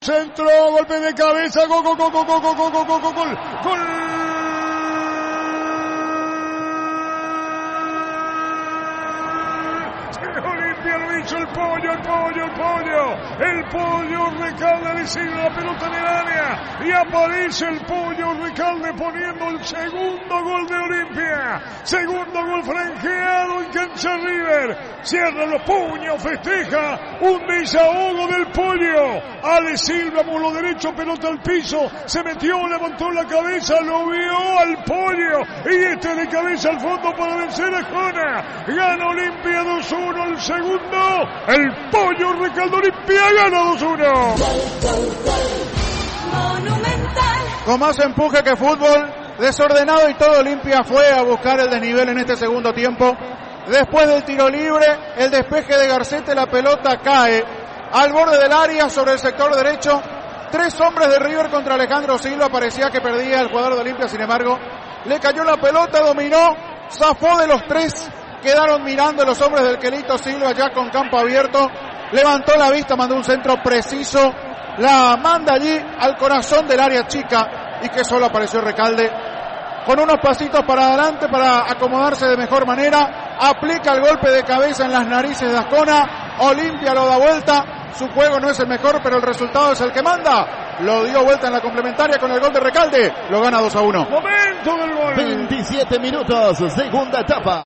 Centro, golpe de cabeza, gol. Olimpia lo hizo el pollo. El pollo Recalde le sigue la pelota en el área y aparece el pollo Recalde poniendo el segundo gol de Olimpia. Segundo gol franqueado en cancha River. Cierra los puños, festeja un desahogo del pollo. Ale Silva, muslo derecho, pelota al piso. Se metió, levantó la cabeza, lo vio al pollo. Y de cabeza al fondo para vencer a Jona. Gana Olimpia 2-1 el segundo. El pollo Recalde Olimpia gana 2-1. Con más empuje que fútbol, desordenado y todo, Olimpia fue a buscar el desnivel en este segundo tiempo. Después del tiro libre, el despeje de Garcete, la pelota cae al borde del área sobre el sector derecho. 3 hombres de River contra Alejandro Silva, parecía que perdía el jugador de Olimpia, sin embargo, le cayó la pelota, dominó, zafó de los 3, quedaron mirando los hombres del Quelito Silva ya con campo abierto, levantó la vista, mandó un centro preciso, la manda allí al corazón del área chica y que solo apareció Recalde con unos pasitos para adelante para acomodarse de mejor manera, aplica el golpe de cabeza en las narices de Ascona. Olimpia lo da vuelta, su juego no es el mejor, pero el resultado es el que manda. Lo dio vuelta en la complementaria con el gol de Recalde, lo gana 2-1. Momento del gol. 27 minutos, segunda etapa.